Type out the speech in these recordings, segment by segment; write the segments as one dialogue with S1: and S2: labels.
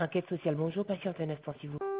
S1: Enquête sociale, bonjour, patiente un instant s'il vous plaît.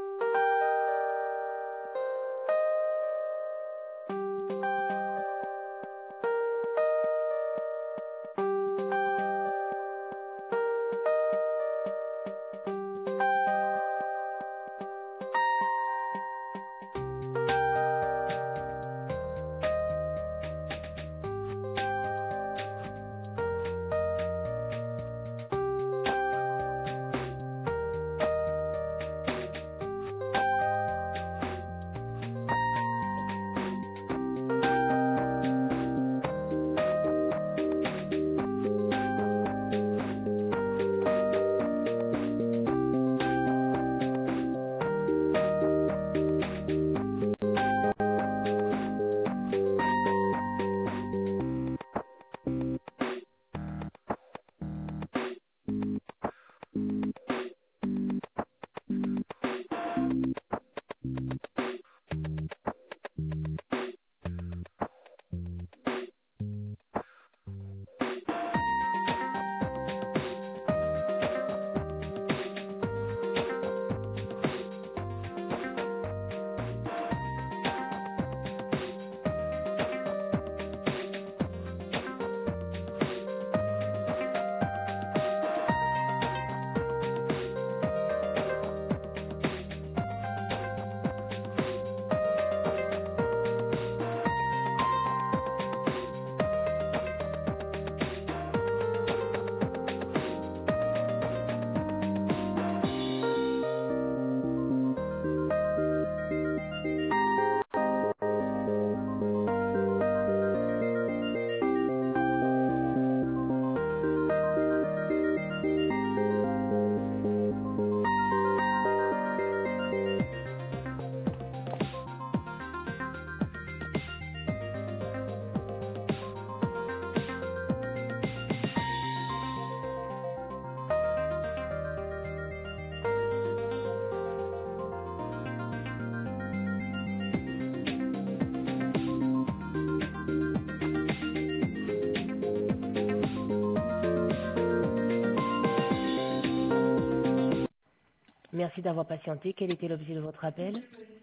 S1: Merci d'avoir patienté. Quel était l'objet de votre appel?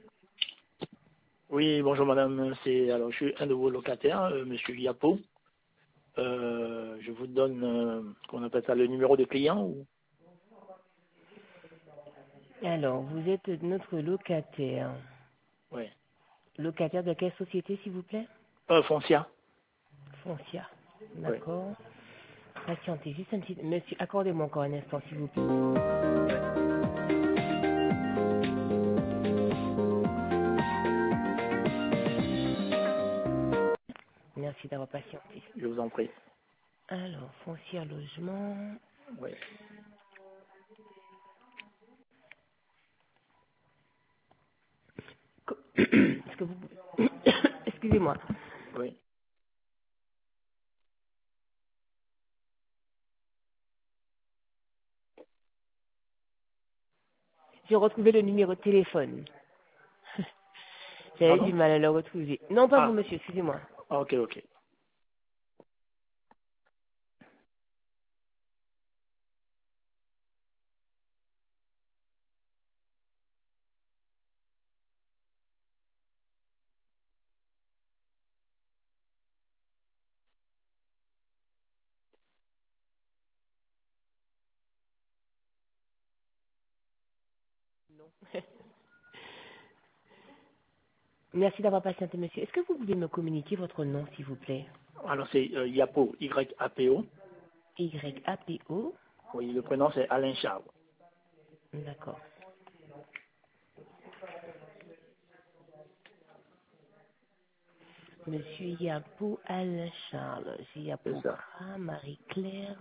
S2: Oui, bonjour madame. Alors je suis un de vos locataires, monsieur Yapo. Je vous donne, qu'on appelle ça, le numéro de client ou...
S1: Alors, vous êtes notre locataire.
S2: Oui.
S1: Locataire de quelle société, s'il vous plaît?
S2: Foncia.
S1: Foncia.
S2: Oui.
S1: D'accord. Patientez juste un petit... Monsieur, accordez-moi encore un instant, s'il vous plaît.
S2: Ouais.
S1: Merci d'avoir patienté.
S2: Je vous en prie.
S1: Alors, Foncia Logement.
S2: Oui.
S1: Est-ce que vous... Excusez-moi.
S2: Oui.
S1: J'ai retrouvé le numéro de téléphone. J'avais du
S2: Pardon?
S1: mal à le retrouver. Non, pas vous,
S2: Ah,
S1: monsieur, excusez-moi.
S2: ok, ok.
S1: Merci d'avoir patienté, monsieur. Est-ce que vous pouvez me communiquer votre nom, s'il vous plaît?
S2: Alors c'est Yapo, Y-A-P-O.
S1: Y-A-P-O.
S2: Oui, le prénom c'est Alain Charles.
S1: D'accord. Monsieur Yapo Alain Charles. J'ai
S2: C'est
S1: Yapo
S2: ça.
S1: Kra, Marie-Claire.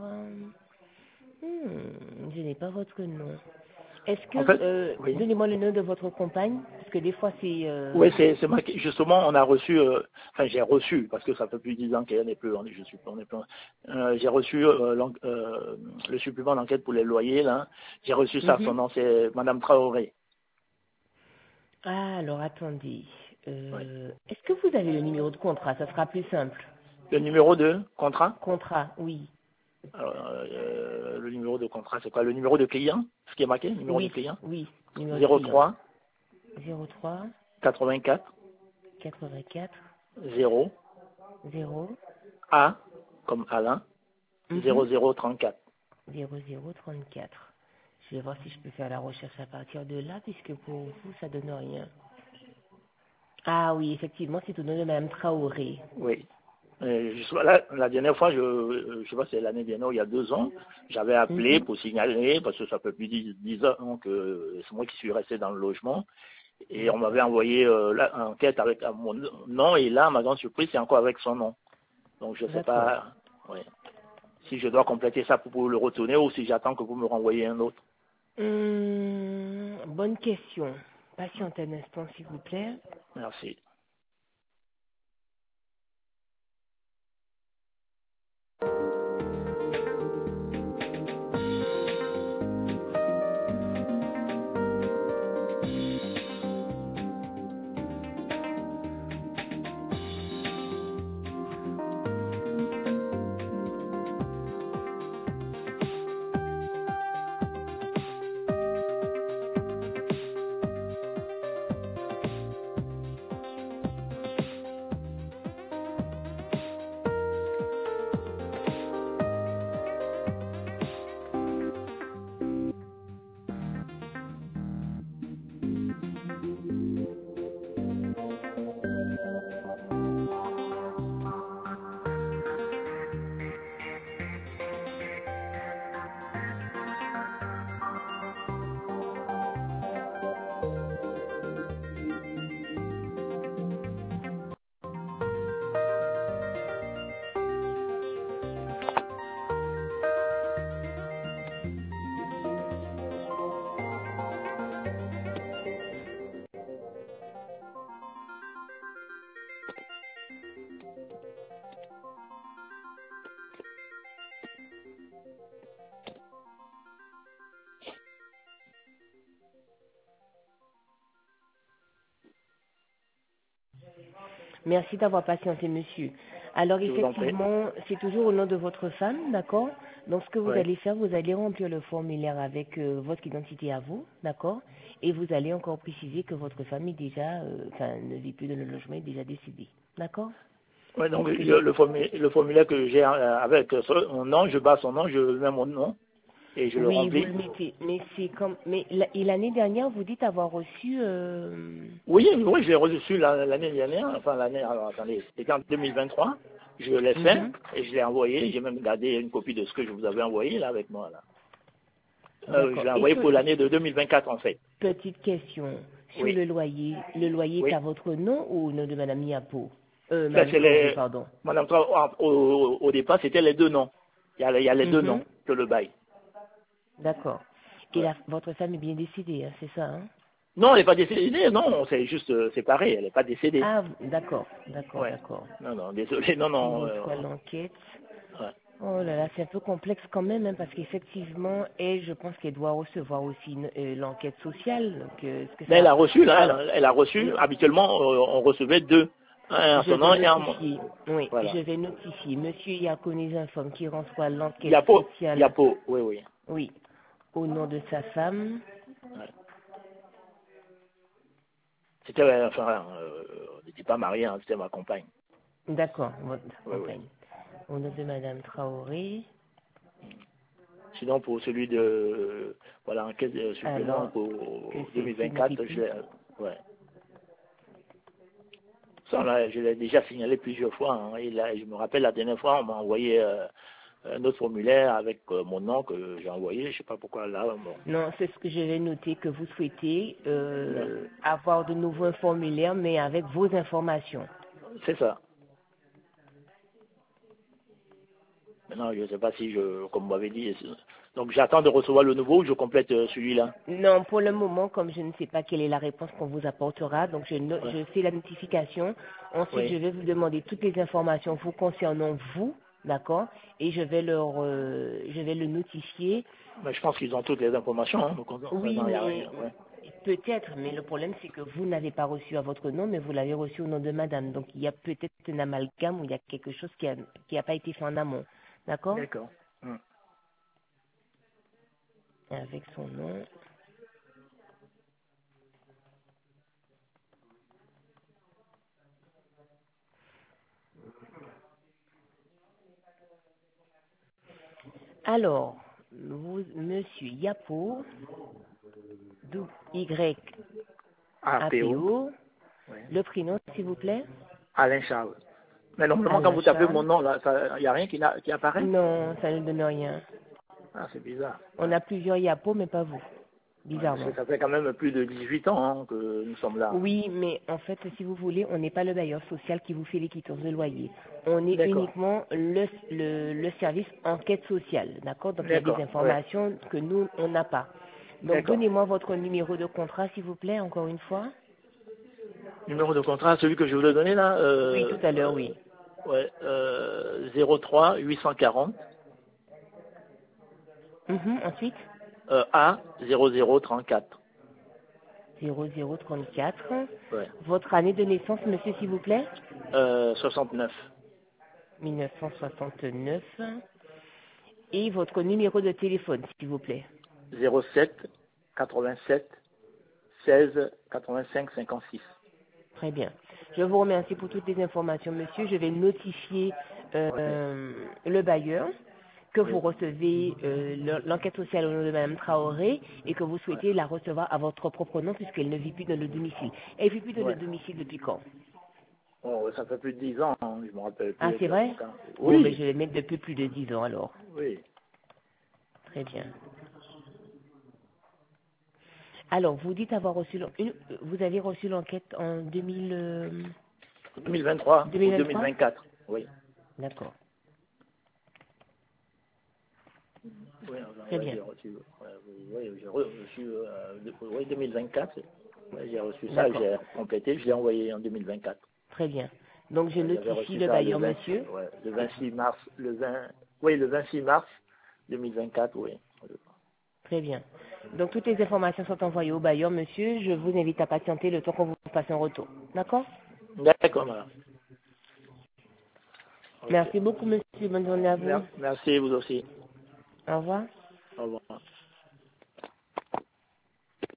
S1: Je n'ai pas votre nom. Est-ce
S2: En fait,
S1: que...
S2: oui.
S1: donnez-moi le nom de votre compagne, parce que des fois c'est...
S2: Oui, c'est marqué. Justement, on a reçu, enfin j'ai reçu, parce que ça fait plus de 10 ans qu'elle n'est plus, on est plus, j'ai reçu le supplément d'enquête pour les loyers, là. J'ai reçu ça, son
S1: Mhm.
S2: nom c'est Madame Traoré.
S1: Ah, alors attendez.
S2: Oui.
S1: Est-ce que vous avez le numéro de contrat? Ça sera plus simple.
S2: Le numéro de contrat?
S1: Contrat, oui.
S2: Alors, le numéro de contrat, c'est quoi? Le numéro de client? Ce qui est marqué, le numéro de
S1: Oui,
S2: client?
S1: oui, numéro de client.
S2: 03
S1: 03
S2: 84
S1: 84
S2: 0
S1: 0
S2: A comme Alain 0034.
S1: 0034. Je vais voir si je peux faire la recherche à partir de là, puisque pour vous, ça donne rien. Ah oui, effectivement, c'est au nom de Madame Traoré.
S2: Oui. Là, la dernière fois, je sais pas, c'est l'année dernière, il y a 2 ans, j'avais appelé
S1: Mhm.
S2: pour signaler, parce que ça fait plus de 10 ans que c'est moi qui suis resté dans le logement, et on m'avait
S1: D'accord.
S2: envoyé l'enquête avec mon nom, et là, ma grande surprise, c'est encore avec son nom. Donc, je sais
S1: D'accord.
S2: pas ouais, si je dois compléter ça pour le retourner ou si j'attends que vous me renvoyez un autre.
S1: Bonne question. Patientez un instant, s'il vous plaît.
S2: Merci.
S1: Merci d'avoir patienté, monsieur. Alors,
S2: Je vous en prie.
S1: effectivement, c'est toujours au nom de votre femme, d'accord? Donc, ce que vous
S2: Oui.
S1: allez faire, vous allez remplir le formulaire avec votre identité à vous, d'accord? Et vous allez encore préciser que votre femme est déjà, ne vit plus dans le logement, est déjà décédée, d'accord?
S2: Ouais, donc
S1: Donc,
S2: le formulaire que j'ai avec son nom, je bats son nom, je mets mon nom et je le
S1: oui, vous
S2: remplis.
S1: le mettez, mais c'est comme, mais et l'année dernière, vous dites avoir reçu,
S2: Oui, oui, je l'ai reçu l'année dernière, enfin l'année, alors attendez, c'était en 2023, je l'ai fait
S1: mhm,
S2: et je l'ai envoyé, j'ai même gardé une copie de ce que je vous avais envoyé là avec moi là. Je
S1: d'accord.
S2: l'ai
S1: Et
S2: envoyé pour l'année de 2024 en fait.
S1: petite question sur
S2: Oui,
S1: le loyer est
S2: oui.
S1: à votre nom ou au nom de Madame Miapo?
S2: Ça
S1: Madame
S2: c'est
S1: Traoré,
S2: les,
S1: pardon.
S2: madame, au départ c'était les deux noms. Il y a les deux noms
S1: Mhm.
S2: que le bail.
S1: D'accord. Et
S2: Ouais.
S1: votre femme est bien décédée, hein, c'est ça, hein?
S2: Non, elle n'est pas décédée, non, on s'est juste séparés, elle n'est pas décédée.
S1: Ah, d'accord, d'accord,
S2: Ouais.
S1: d'accord.
S2: Non, non, désolé, non,
S1: Je
S2: non.
S1: reçois l'enquête.
S2: Ouais.
S1: Oh là là, c'est un peu complexe quand même, hein, parce qu'effectivement, je pense qu'elle doit recevoir aussi l'enquête sociale. Donc, est-ce que
S2: Mais elle
S1: ça...
S2: a reçu,
S1: Alors,
S2: là, elle a reçu, habituellement, on recevait deux. Un à
S1: je
S2: son
S1: vais
S2: nom et un à moi.
S1: notifier, oui, je
S2: Voilà.
S1: vais notifier. Monsieur Yaconis informe qui reçoit l'enquête
S2: Yapo,
S1: sociale,
S2: Yapo, oui, oui.
S1: oui, au nom de sa femme.
S2: Ouais. C'était, enfin, on n'était pas mariés, hein, c'était ma compagne.
S1: D'accord, votre
S2: Oui, oui.
S1: compagne. Au nom de Madame Traoré.
S2: Sinon, pour celui de, voilà, enquête supplément
S1: Alors, que
S2: pour
S1: celle-ci ne vit
S2: 2024,
S1: plus.
S2: ouais. Ça, là, je l'ai déjà signalé plusieurs fois, hein, et là, je me rappelle la dernière fois, on m'a envoyé un autre formulaire avec mon nom que j'ai envoyé, je sais pas pourquoi là, bon.
S1: Non, c'est ce que je vais noter que vous souhaitez
S2: Ouais.
S1: avoir de nouveaux formulaires, mais avec vos informations.
S2: C'est ça. Maintenant, je ne sais pas si comme vous m'avez dit, donc j'attends de recevoir le nouveau ou je complète celui-là.
S1: Non, pour le moment, comme je ne sais pas quelle est la réponse qu'on vous apportera, donc
S2: Ouais.
S1: je fais la notification. Ensuite, je
S2: Oui.
S1: vais vous demander toutes les informations vous concernant vous, d'accord? Et je vais le notifier.
S2: Mais je pense qu'ils ont toutes les informations, hein, donc
S1: Oui,
S2: concernant, il n'y a
S1: mais
S2: rien. Ouais.
S1: peut-être, mais le problème c'est que vous n'avez pas reçu à votre nom, mais vous l'avez reçu au nom de madame. Donc il y a peut-être un amalgame ou il y a quelque chose qui a pas été fait en amont. D'accord?
S2: D'accord. Hum.
S1: avec son nom. Alors, monsieur Yapo,
S2: APO.
S1: Y-A-P-O,
S2: Oui.
S1: le prénom, s'il vous plaît?
S2: Alain Charles. Mais normalement, quand
S1: Alain
S2: vous tapez
S1: Charles.
S2: mon nom, là, il n'y a rien qui apparaît?
S1: Non, ça ne donne rien.
S2: Ah, c'est bizarre.
S1: On a plusieurs Yapo, mais pas vous,
S2: Ouais, parce que
S1: bizarrement.
S2: ça fait quand même plus de 18 ans hein, que nous sommes là.
S1: Oui, mais en fait, si vous voulez, on n'est pas le bailleur social qui vous fait les quittances de loyer. On est
S2: D'accord.
S1: uniquement le service enquête sociale, d'accord? Donc il y a des
S2: D'accord. Ouais.
S1: informations que nous, on n'a pas. Donc
S2: D'accord.
S1: donnez-moi votre numéro de contrat, s'il vous plaît, encore une fois.
S2: Numéro de contrat, celui que je vous ai donné là,
S1: Oui, tout à l'heure, oui.
S2: ouais, 03 840
S1: Ensuite,
S2: A 0034.
S1: 0034.
S2: Ouais.
S1: Votre année de naissance, monsieur, s'il vous plaît?
S2: 69.
S1: 1969. Et votre numéro de téléphone, s'il vous plaît.
S2: 07 87 16 85 56.
S1: Très bien. Je vous remercie pour toutes les informations, monsieur. Je vais notifier
S2: Oui.
S1: le bailleur que vous
S2: Oui.
S1: recevez l'enquête sociale au nom de Mme Traoré et que vous
S2: Ouais.
S1: souhaitez la recevoir à votre propre nom puisqu'elle ne vit plus dans le domicile. Elle vit plus dans le
S2: Ouais.
S1: domicile depuis quand?
S2: Oh, ça fait plus de 10 ans, hein, je me rappelle
S1: Ah,
S2: plus
S1: c'est vrai?
S2: exactement quand.
S1: Bon, mais je
S2: Oui.
S1: vais mettre depuis plus de 10 ans alors.
S2: Oui.
S1: Très bien. Alors, vous dites avoir reçu vous avez reçu l'enquête en
S2: 2023 ou
S1: 2023?
S2: 2024. Oui.
S1: D'accord.
S2: Oui, enfin,
S1: Très
S2: ouais,
S1: bien.
S2: j'ai reçu. Oui, j'ai reçu. Oui, 2024. Ouais, j'ai reçu ça,
S1: D'accord.
S2: j'ai complété, je l'ai envoyé en 2024.
S1: Très bien. Donc, je
S2: Ouais, j'avais
S1: notifie
S2: reçu
S1: le
S2: ça
S1: bailleur, monsieur.
S2: le 26 mars, le 26 mars 2024, oui.
S1: Très bien. Donc, toutes les informations sont envoyées au bailleur, monsieur. Je vous invite à patienter le temps qu'on vous fasse un retour. D'accord?
S2: D'accord, madame. Ok.
S1: Merci beaucoup, monsieur. Bonne journée à vous.
S2: Merci, vous aussi.
S1: Au revoir.
S2: Au revoir.